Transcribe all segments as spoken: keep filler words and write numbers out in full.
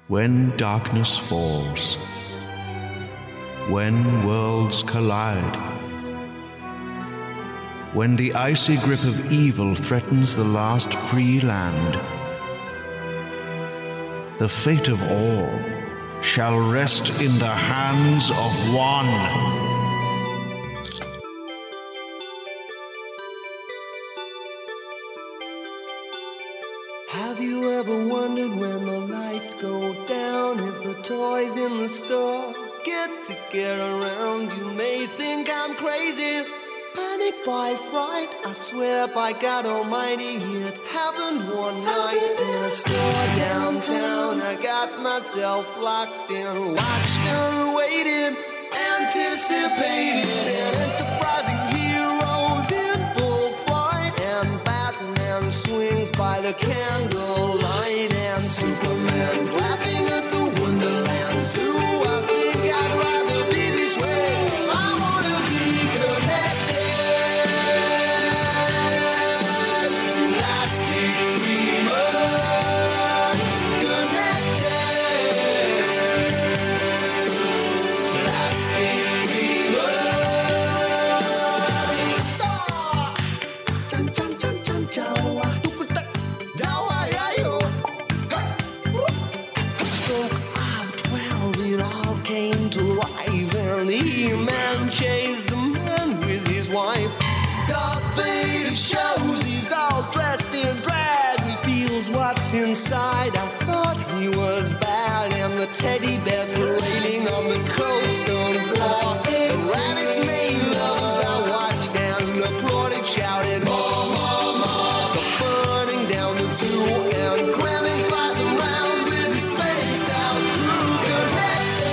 When darkness falls, when worlds collide, when the icy grip of evil threatens the last free land, the fate of all shall rest in the hands of one. Have you ever wondered when the lights go down if the toys in the store get to get around? You may think I'm crazy, panic by fright. I swear by God Almighty, it happened one night in a store downtown. I got myself locked in, watched and waited, anticipated an enterprising heroes in full flight, and Batman swings by the candlelight, and Superman's laughing at the Wonderland Zoo. I think I'd rather be this way. I wanna be connected, elastic dreamer, connected, elastic dreamer. Ah, chan chan chan chan chow. To life, and He-Man chased the man with his wife. Darth Vader shows he's all dressed in drag. He feels what's inside. I thought he was bad, and the teddy bears parading on the cobblestone floor. The rabbits made lovers. I watched and applauded, shouted, "More, more, more!" Burning down the zoo and cramming flies around with his spaced out crew. Connected.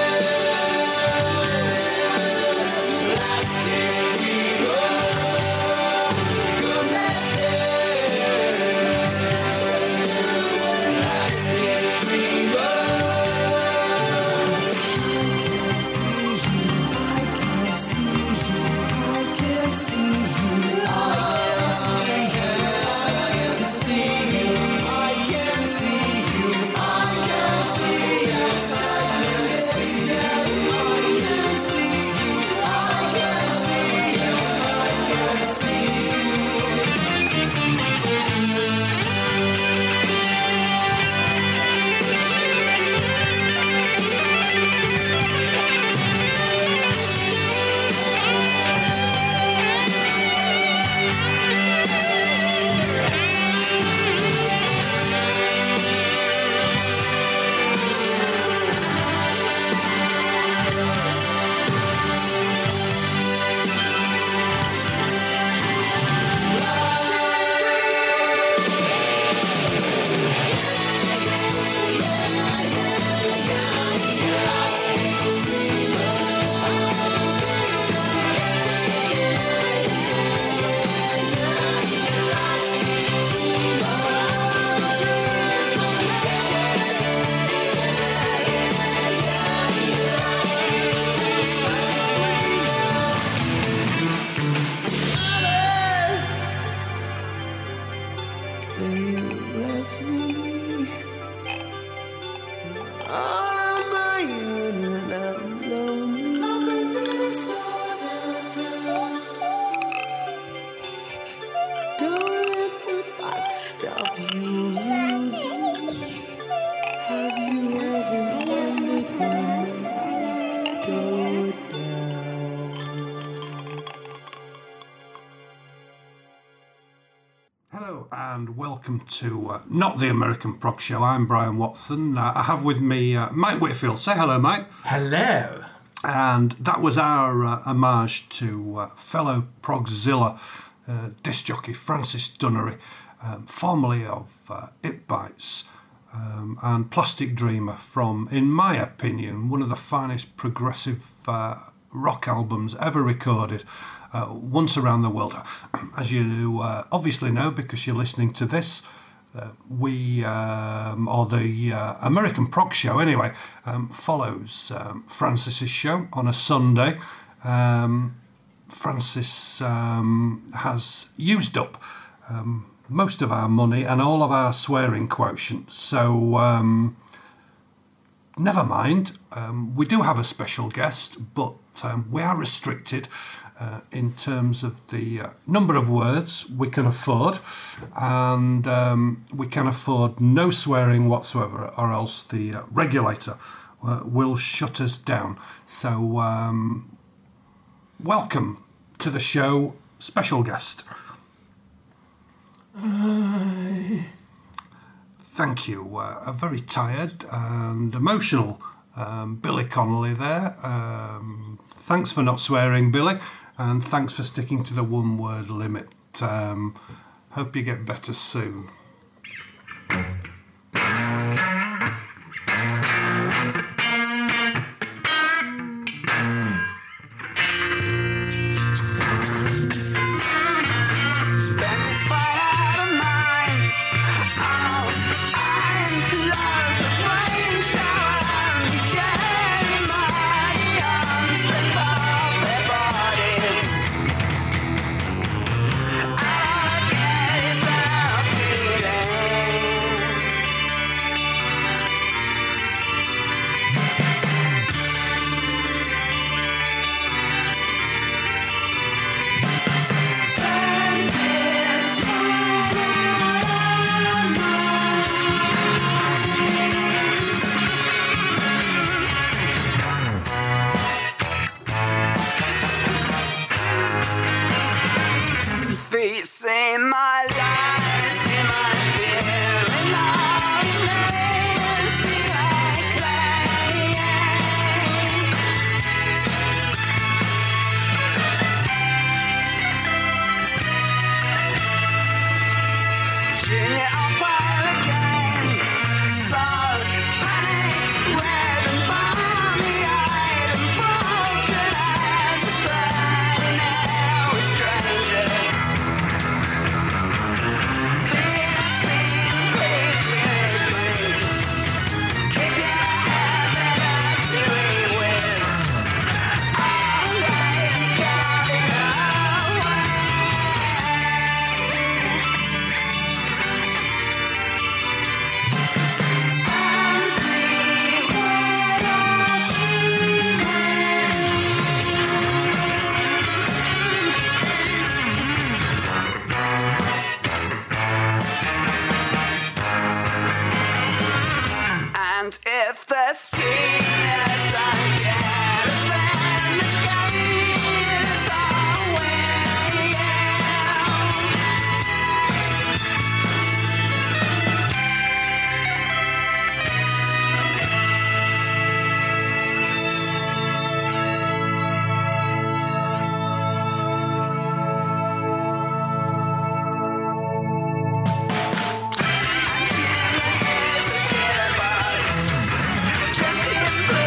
Welcome to uh, Not the American Prog Show. I'm Brian Watson. Uh, I have with me uh, Mike Whitfield. Say hello, Mike. Hello. And that was our uh, homage to uh, fellow Progzilla uh, disc jockey Francis Dunnery, um, formerly of uh, It Bites, um, and Plastic Dreamer from, in my opinion, one of the finest progressive uh, rock albums ever recorded. Uh, once around the world. As you uh, obviously know, because you're listening to this, uh, we, um, or the uh, American Prog Show anyway, um, follows um, Francis's show on a Sunday. Um, Francis um, has used up um, most of our money and all of our swearing quotients. So um, never mind. Um, we do have a special guest, but um, we are restricted uh, in terms of the uh, number of words we can afford, and um, we can afford no swearing whatsoever, or else the uh, regulator uh, will shut us down. So, um, welcome to the show, special guest. Hi. Thank you. Uh, a very tired and emotional um, Billy Connolly there. Um, thanks for not swearing, Billy, and thanks for sticking to the one-word limit. Um, hope you get better soon. Say my life, see my fear and love me, see I cry. Junior umpire again, so panic, red and balmy-eyed and broken as a Friday now with strangers. And if the ski is done, get then the games are winning. And Jim is a jitterbug, just in blue.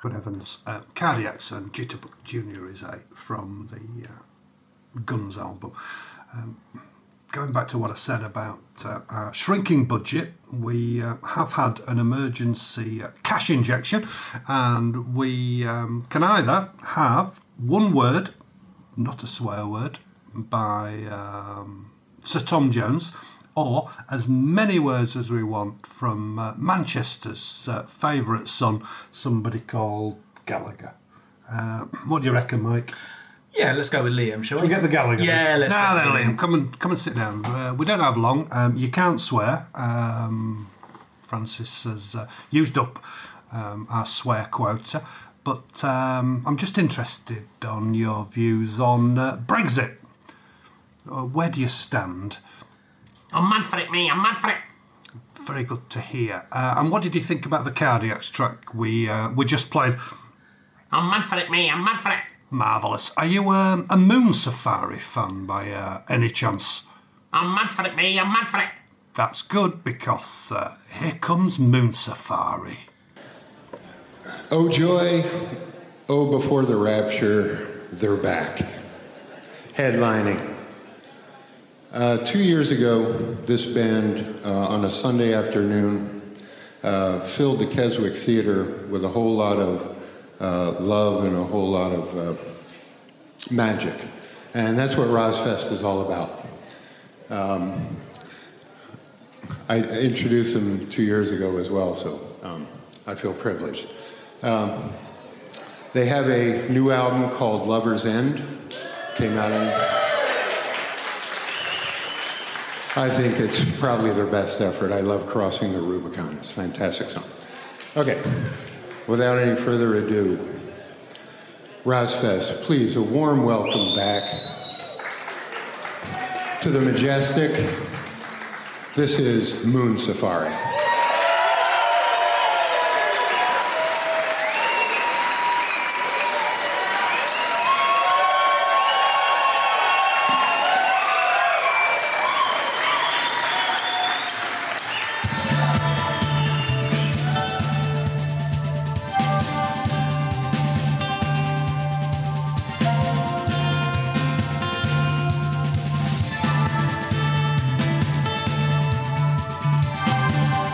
Good heavens. Uh, Cardiacs and Jitterbug Junior is a from the uh, Guns album. Um, going back to what I said about uh, our shrinking budget, we uh, have had an emergency uh, cash injection, and we um, can either have one word, not a swear word, by um, Sir Tom Jones, or as many words as we want from uh, Manchester's uh, favourite son, somebody called Gallagher. Uh, what do you reckon, Mike? Yeah, let's go with Liam, shall we? Shall we get the Gallagher? Yeah, let's now go then, with Liam, come and come and sit down. Uh, we don't have long. Um, you can't swear. Um, Francis has uh, used up um, our swear quota, but um, I'm just interested on your views on uh, Brexit. Uh, where do you stand? I'm mad for it, me. I'm mad for it. Very good to hear. Uh, and what did you think about the Cardiacs track we uh, we just played? I'm mad for it, me. I'm mad for it. Marvellous. Are you um, a Moon Safari fan by uh, any chance? I'm mad for it, me. I'm mad for it. That's good, because uh, here comes Moon Safari. Oh joy, oh before the rapture, they're back. Headlining. Uh, two years ago, this band, uh, on a Sunday afternoon, uh, filled the Keswick Theater with a whole lot of uh, love and a whole lot of uh, magic. And that's what Rozfest is all about. Um, I introduced them two years ago as well, so um, I feel privileged. Um, they have a new album called Lover's End. Came out in... I think it's probably their best effort. I love Crossing the Rubicon. It's a fantastic song. Okay, without any further ado, Rozfest, please, a warm welcome back to the Majestic. This is Moon Safari. Thank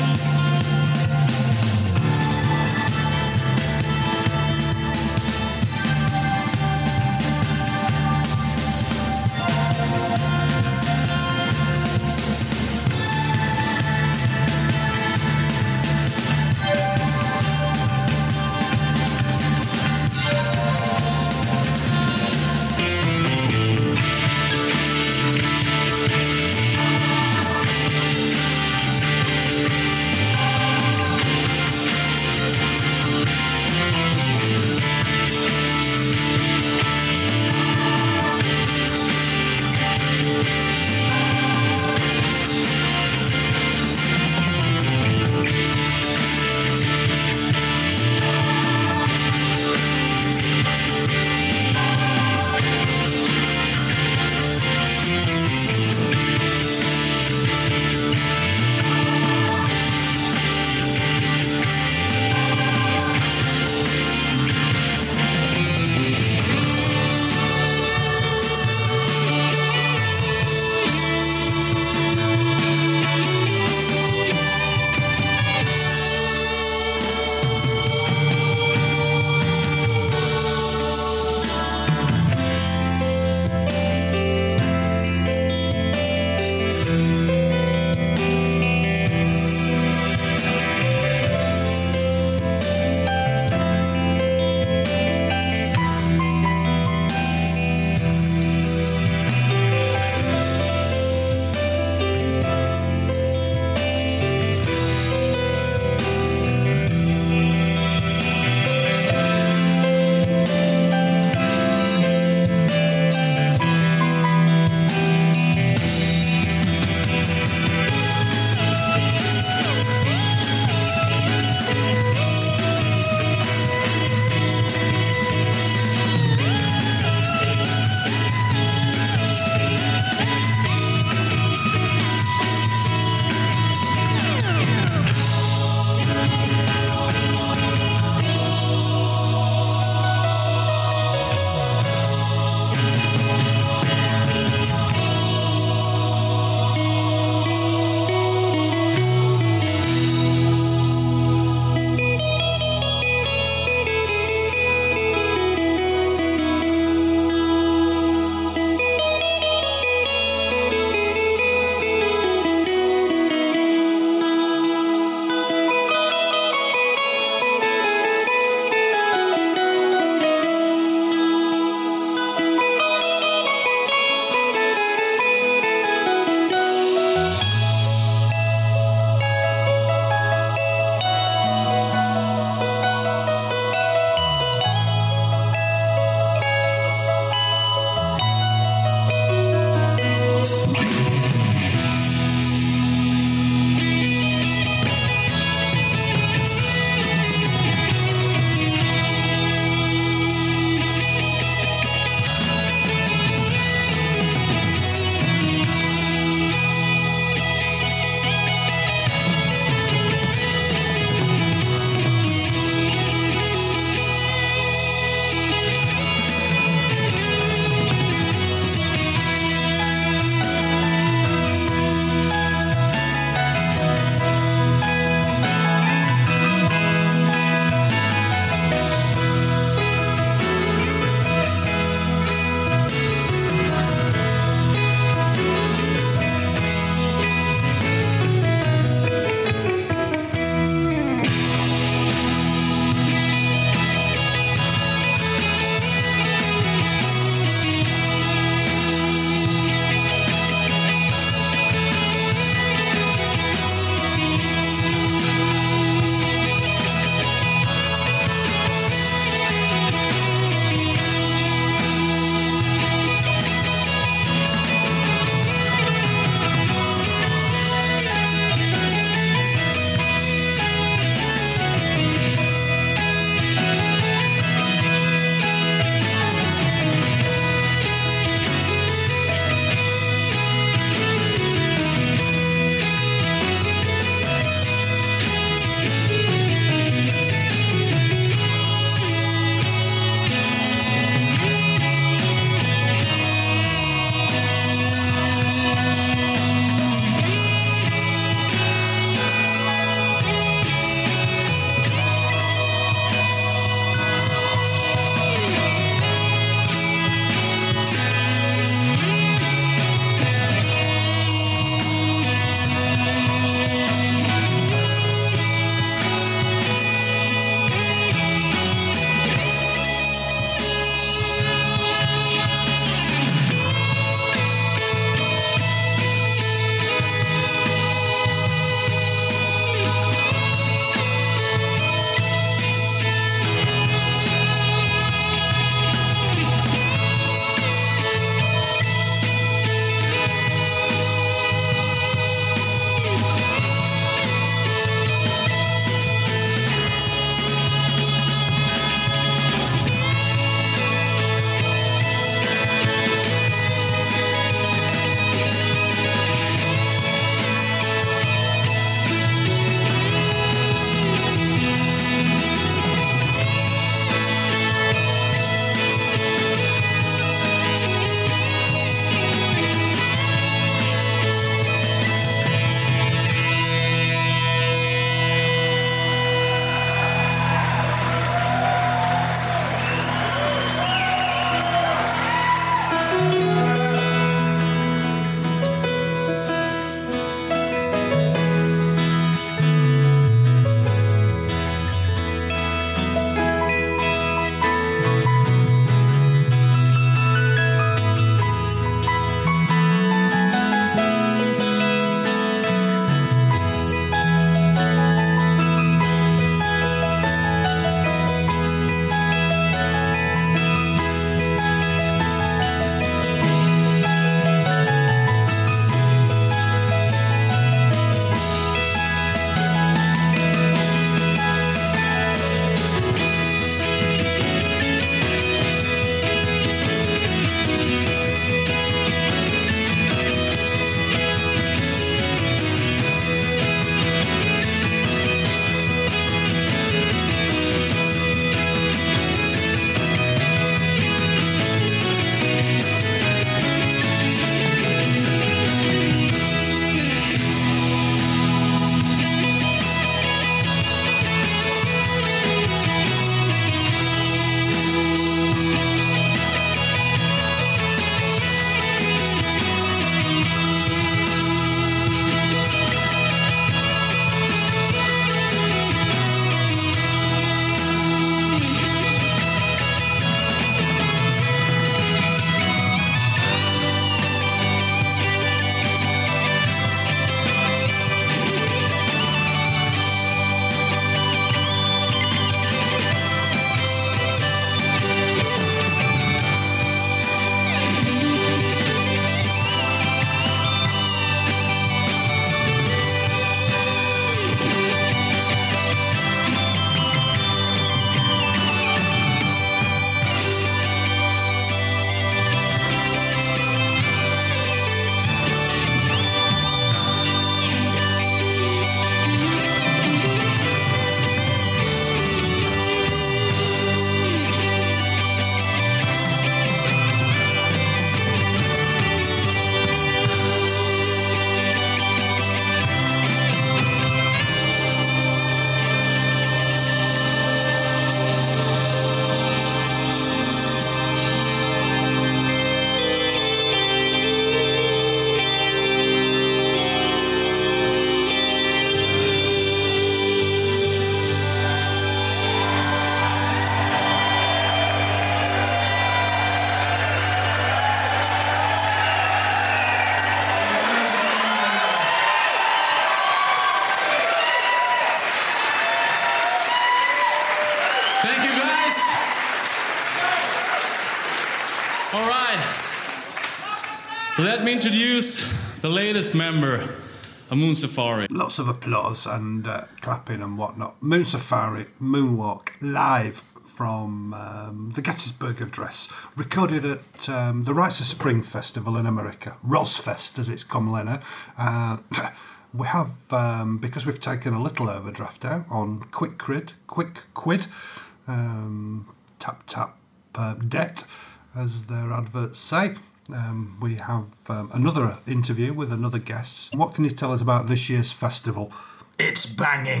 Let me introduce the latest member of Moon Safari. Lots of applause and uh, clapping and whatnot. Moon Safari, Moonwalk, live from um, the Gettysburg Address, recorded at um, the Rites of Spring Festival in America, Rosfest as it's commonly known. Uh, we have, um, because we've taken a little overdraft out on Quick Quid, Quick Quid, um, tap tap uh, debt, as their adverts say. Um, we have um, another interview with another guest. What can you tell us about this year's festival? It's banging.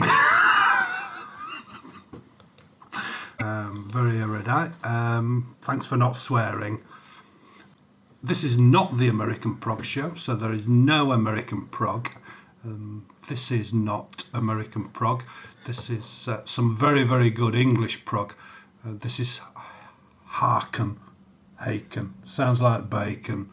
um, very erudite. Um, thanks for not swearing. This is not the American Prog Show, so there is no American prog. Um, this is not American prog. This is uh, some very, very good English prog. Uh, this is Harken. Haken. Sounds like bacon.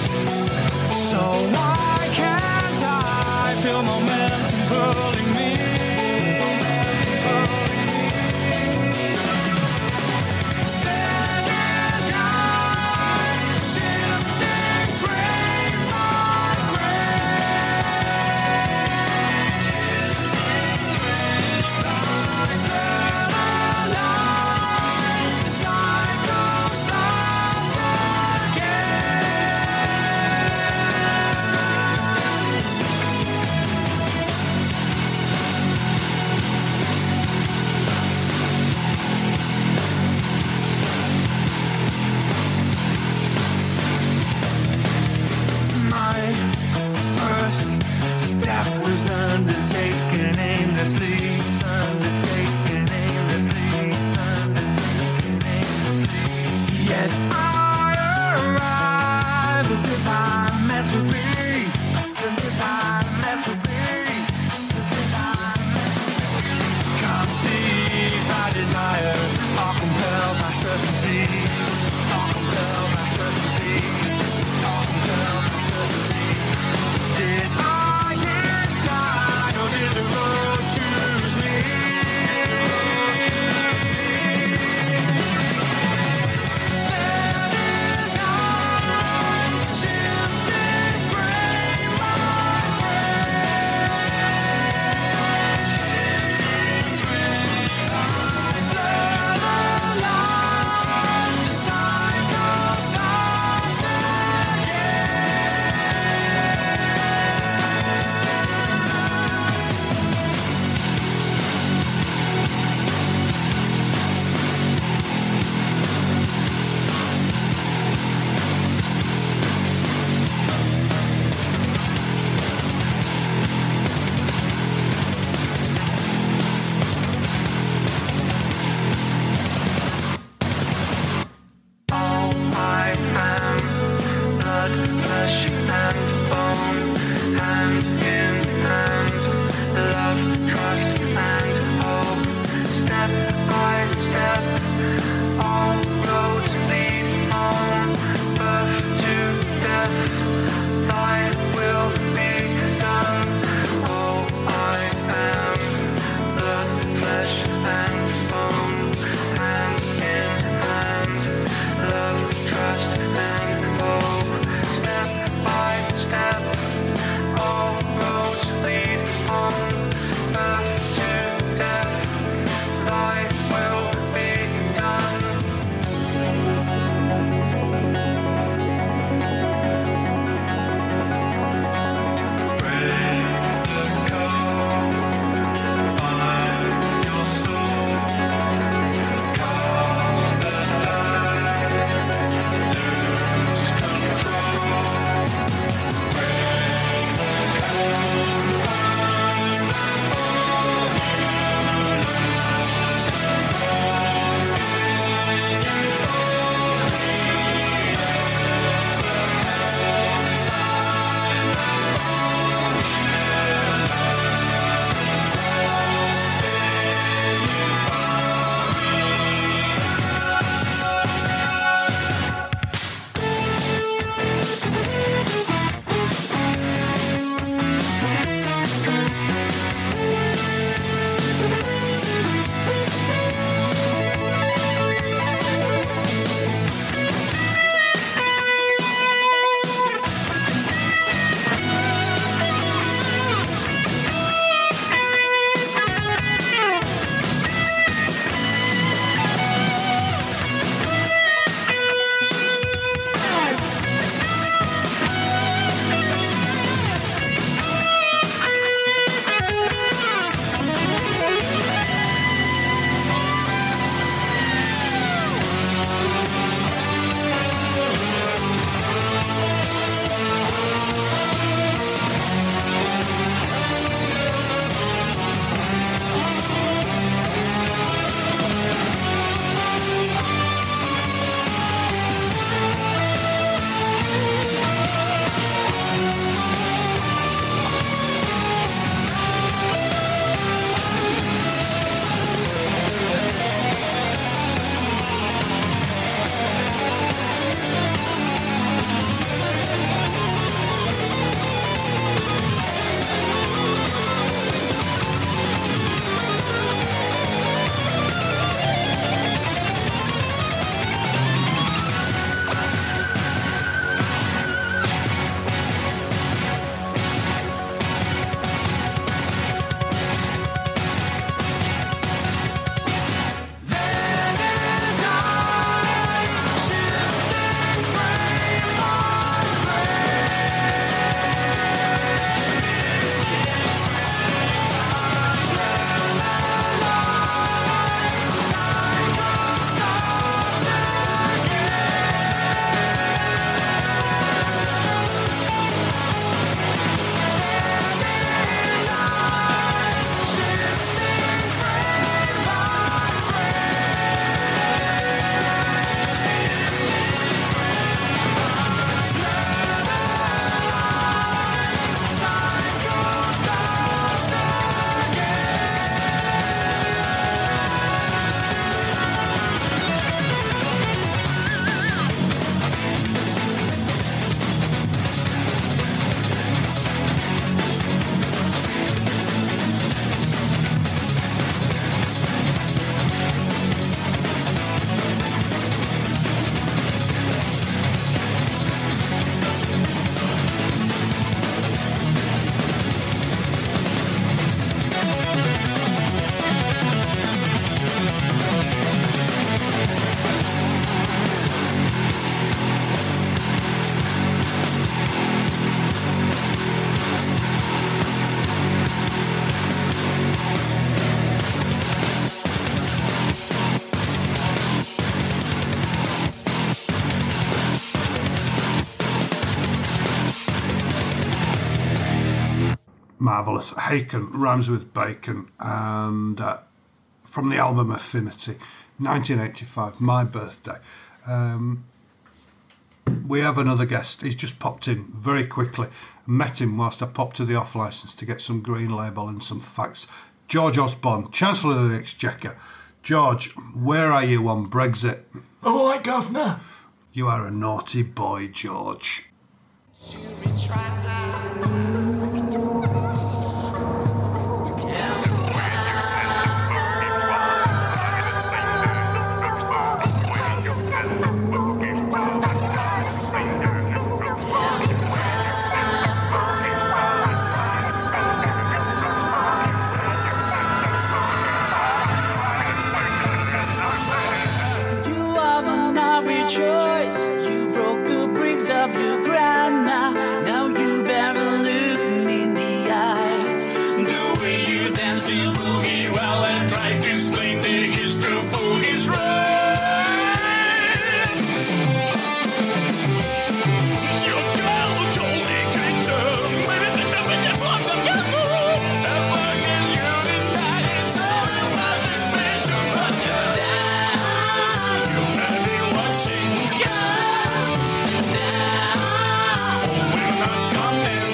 So why can't I feel momentum pulling me? marvellous. Haken rhymes with bacon, and uh, from the album Affinity, nineteen eighty-five, my birthday. Um, we have another guest. He's just popped in very quickly. Met him whilst I popped to the off licence to get some green label and some facts. George Osborne, Chancellor of the Exchequer. George, where are you on Brexit? All right, Governor. You are a naughty boy, George. You are another choice. You broke the bricks of your grandma. Now you better look me in the eye. The way you dance the boogie while I try to explain the history of Foogie's right. Your girl told me to maybe the top of the block of your mood. As long as you deny it's all about the special butter. You better be watching. We're not coming.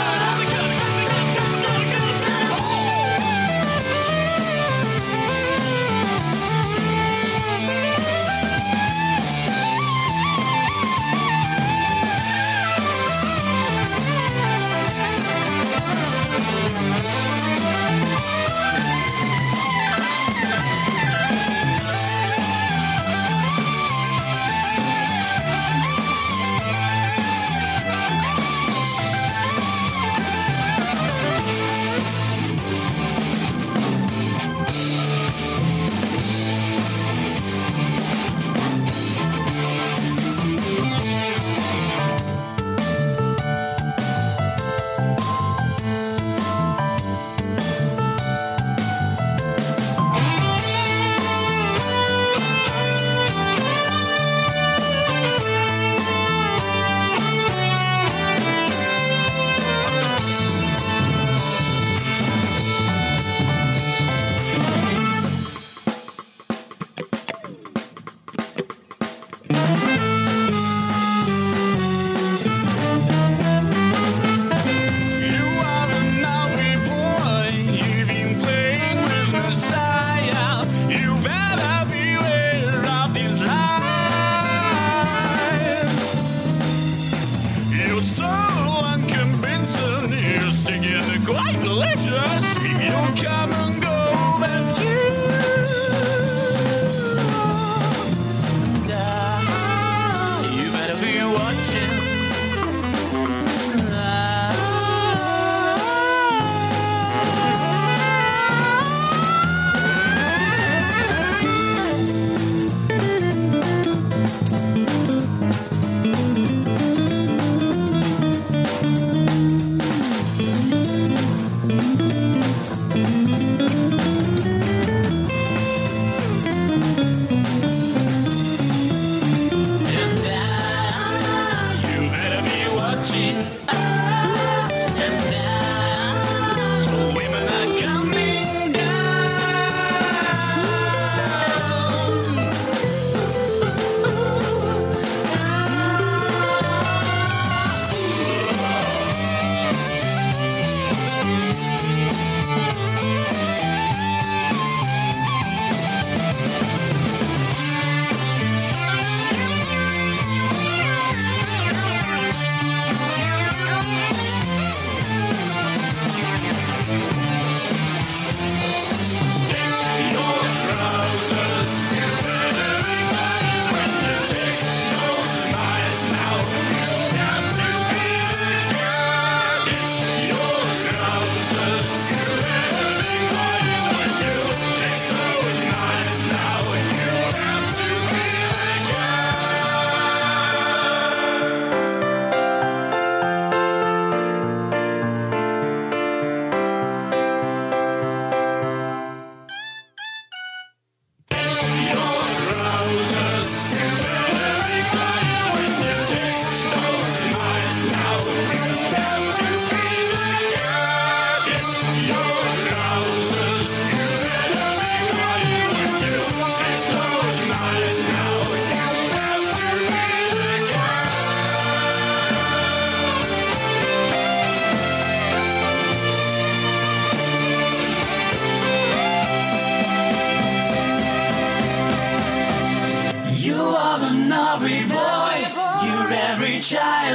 You are a naughty boy. You've been playing with Messiah. You better beware of his lies. You're so unconvincing. You're singing quite delicious. You'll come and go, but you. You better be watching.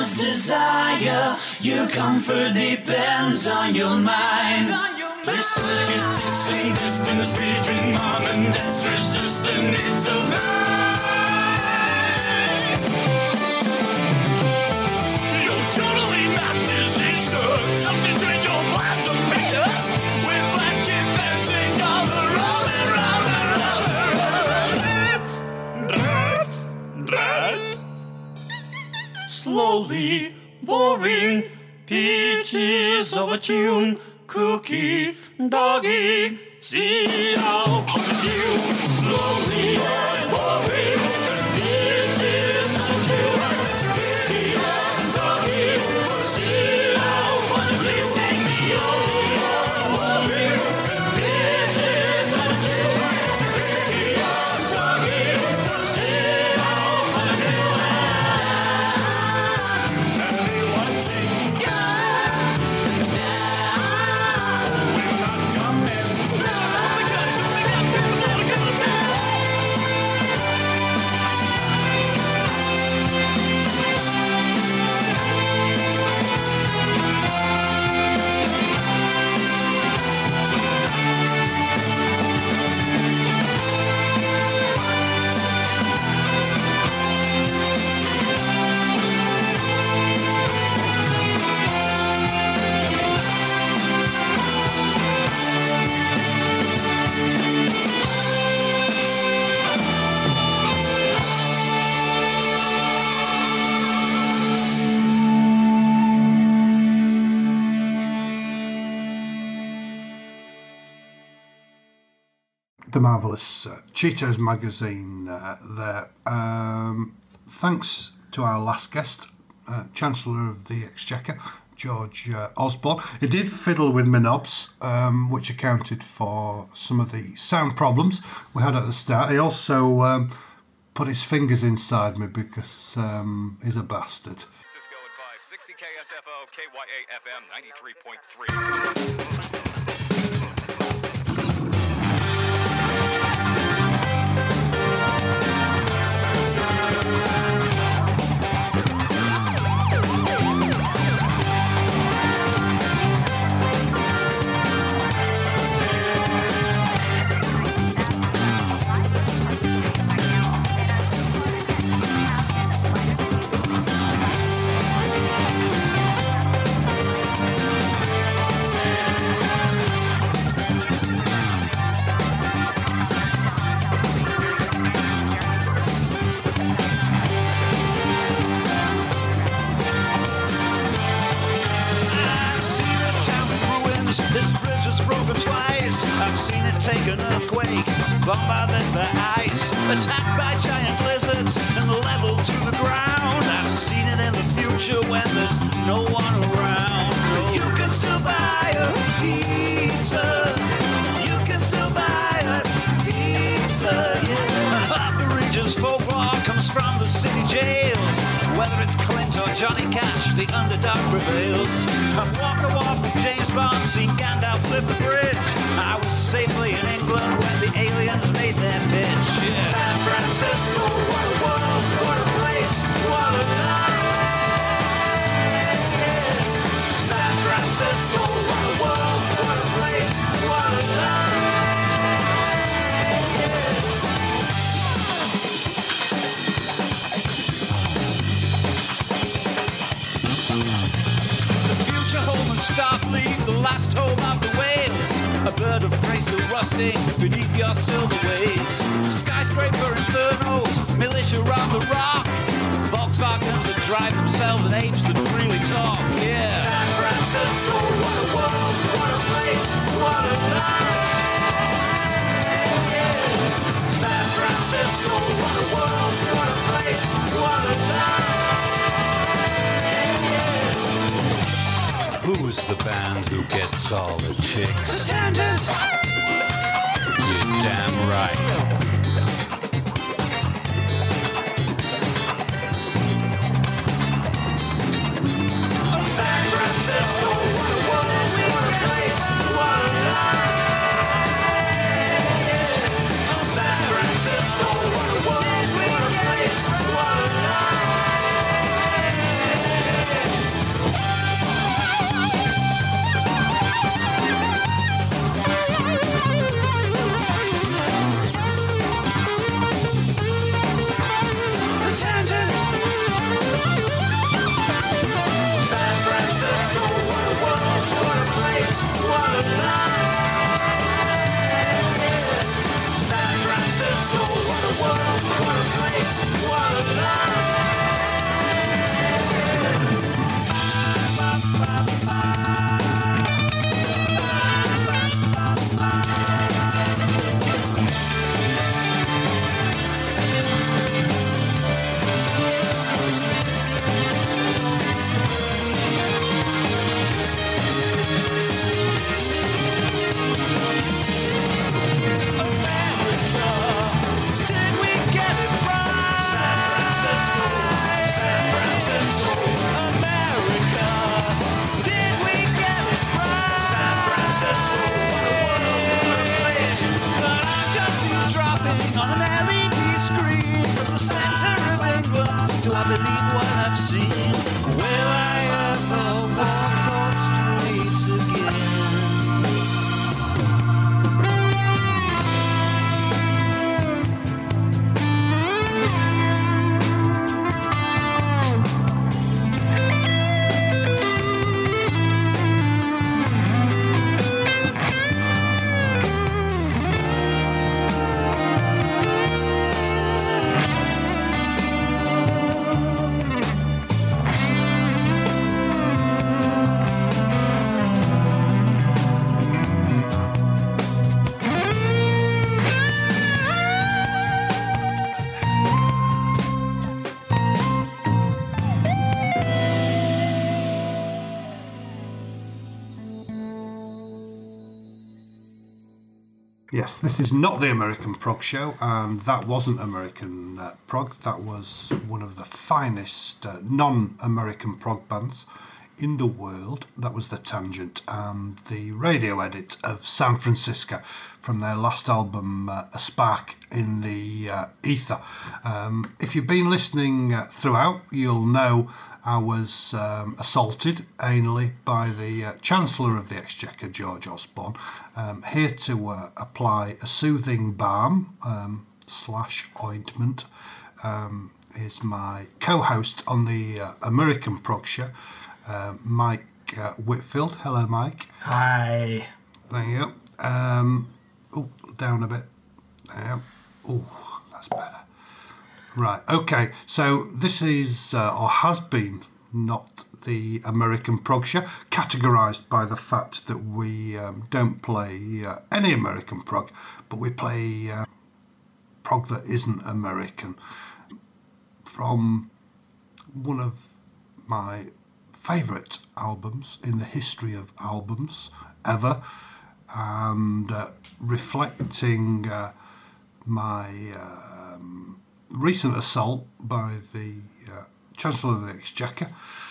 endless desire. Your comfort depends on your mind. There's thirty-six and distance between mom and dad's resistant. It's a lie. You're totally not disaster. Nothing to your plans of haters. With black kid dancing all around and round and round and round. Rats, rats, rats. Slowly boring pitches of a tune. Cookie, doggy, see how you slowly boring pitches of a tune. Cookie, doggy, see how you slowly boring pitches of a tune. Cookie, doggy, see how you The marvellous uh, Cheetos magazine uh, there. Um, thanks to our last guest, uh, Chancellor of the Exchequer, George uh, Osborne. He did fiddle with my knobs, um, which accounted for some of the sound problems we had at the start. He also um, put his fingers inside me because um, he's a bastard. Cisco at five sixty K S F O, K Y A F M ninety-three point three. This bridge was broken twice. I've seen it take an earthquake, bombarded by ice, attacked by giant lizards and leveled to the ground. I've seen it in the future when there's no one around. No. You can still buy a pizza. You can still buy a pizza. Yeah. Half the region's folklore comes from the city jails. Whether it's Clint or Johnny Cash, the underdog prevails. I've walked the walk with James Bond, seen Gandalf flip the bridge. I was safely in England when the aliens made their pitch. Yeah. San Francisco, what a world, what a place, what a night. San Francisco, what a world, what a place, what a night. Starfleet, the last home of the whales. A bird of prey still rusting beneath your silver waves. Skyscraper infernos, militia round the rock. Volkswagens that drive themselves and apes that freely talk. Yeah. San Francisco, what a world, what a place, what a night. Yeah. San Francisco, what a world, what a place, what a night. Who's the band who gets all the chicks? The Tangents! You're damn right. San Francisco, what a world, what a place, what a night. San Francisco, what a world, what a place, what a night. Yes, this is not the American Prog Show, and that wasn't American uh, prog. That was one of the finest uh, non-American prog bands in the world. That was The Tangent, and the radio edit of San Francisco from their last album, uh, A Spark in the uh, Ether. Um, if you've been listening uh, throughout, you'll know I was um, assaulted anally by the uh, Chancellor of the Exchequer, George Osborne, um, here to uh, apply a soothing balm um, slash ointment. Um, is my co-host on the uh, American Prog Show, uh, Mike uh, Whitfield. Hello, Mike. Hi. There you go. Um, oh, down a bit. There. Oh, that's better. Right, okay, so this is, uh, or has been, not the American Prog Show, categorised by the fact that we um, don't play uh, any American prog, but we play uh, prog that isn't American. From one of my favourite albums in the history of albums ever, and uh, reflecting uh, my... Uh, um, recent assault by the uh, Chancellor of the Exchequer,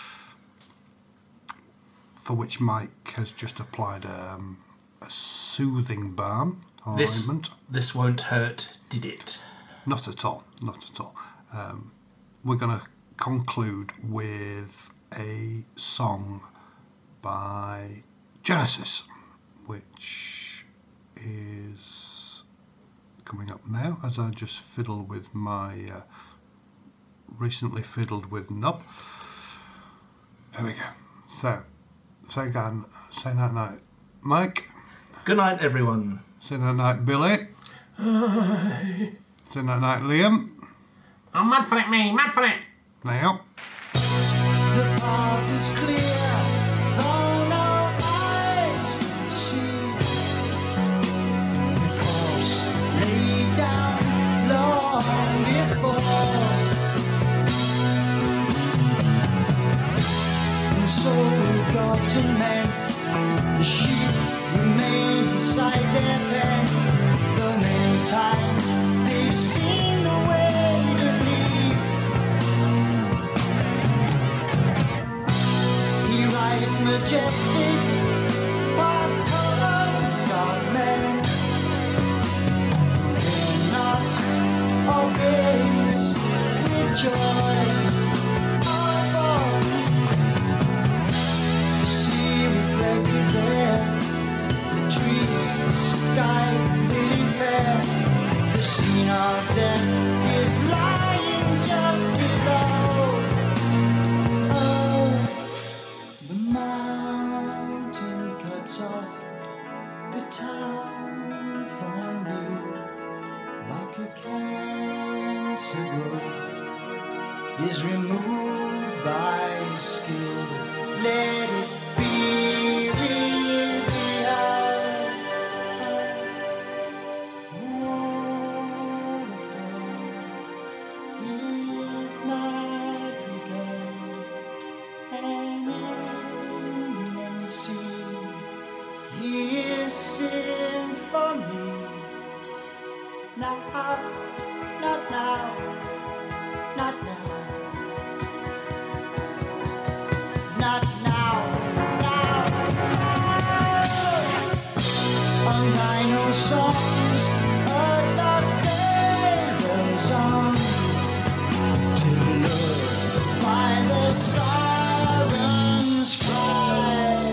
for which Mike has just applied um, a soothing balm This, ointment. this won't hurt, did it? Not at all, not at all. Um, we're going to conclude with a song by Genesis, which is coming up now as I just fiddle with my uh, recently fiddled with knob. There we go. So, say again, say night night, Mike. Good night, everyone. Say night night, Billy. Hi. Say night night, Liam. I'm mad for it, me, mad for it. There you go. The path is clear, though no eyes can see. The course laid down long before, and so we've got to mend. The sheep remain inside their pen. The many times they've seen the way to bleed. He rides majestic past colors of men. They're not always with joy. To see reflected there, the trees, the sky, pretty fair. The scene of death is lying just below. Oh, the mountain cuts off the town from view, like a cancer growth is removed by skill. Let it be revealed. Waterfall is not begun, and in the sea he is sitting for me. Now, not now, not now. Not now, now, now. And I know songs urge the sailors on to love by the sirens' cry.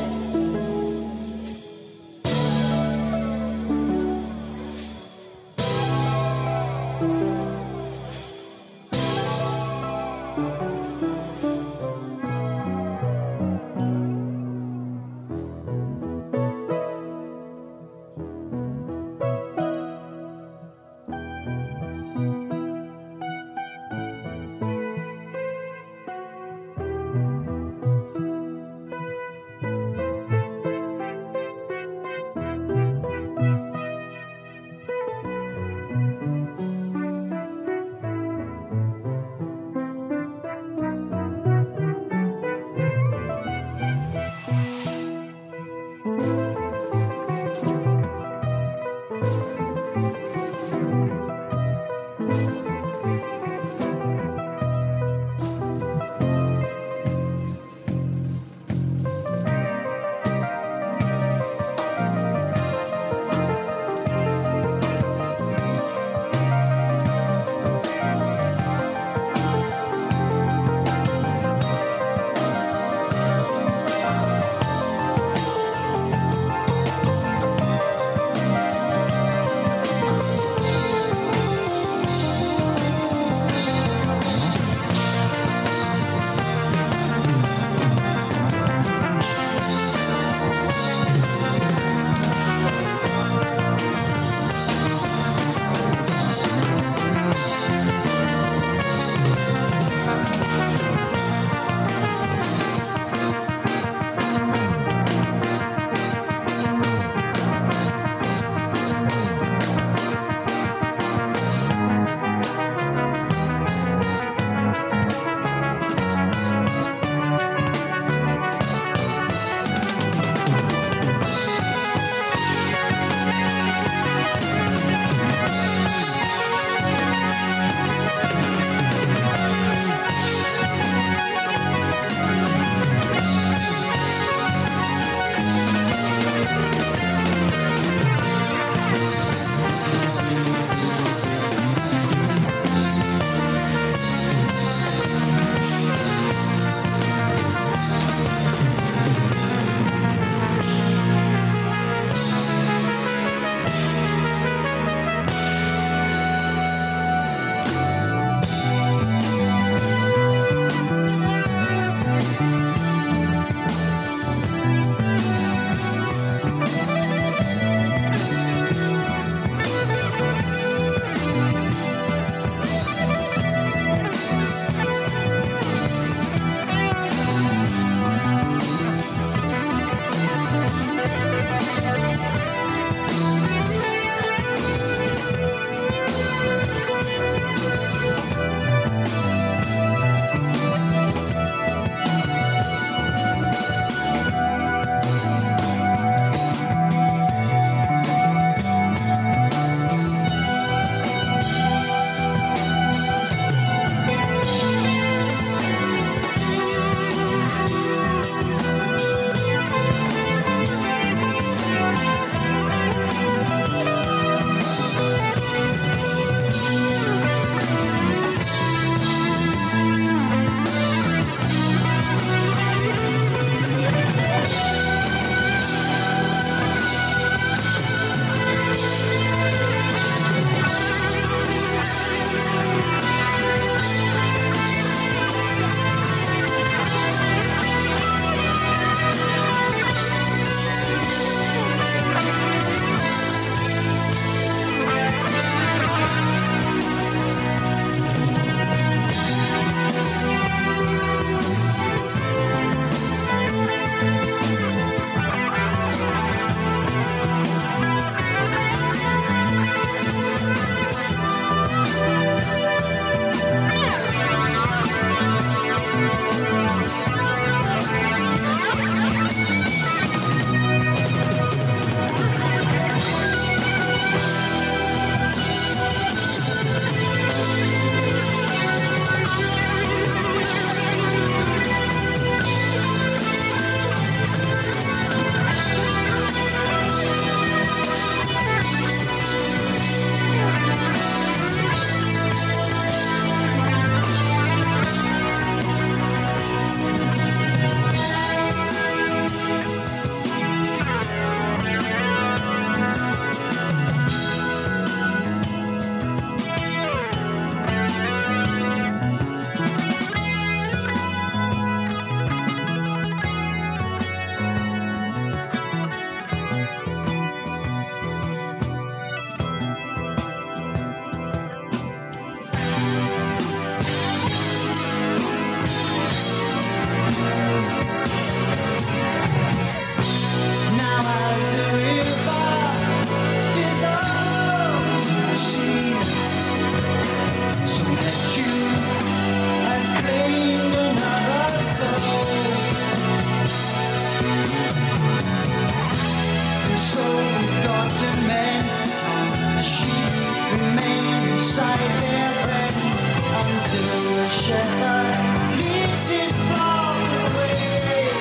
shepherd leads his flock away.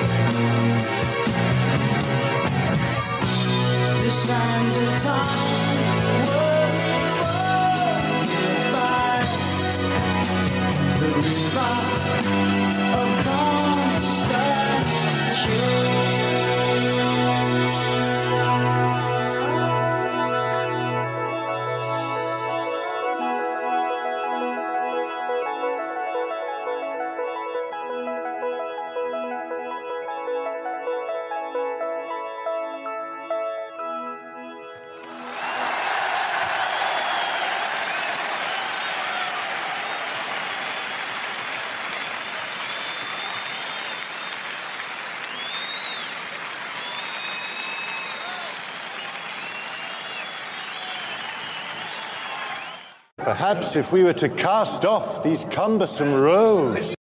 The sands of time whirling by, the river of constant change. Perhaps if we were to cast off these cumbersome robes.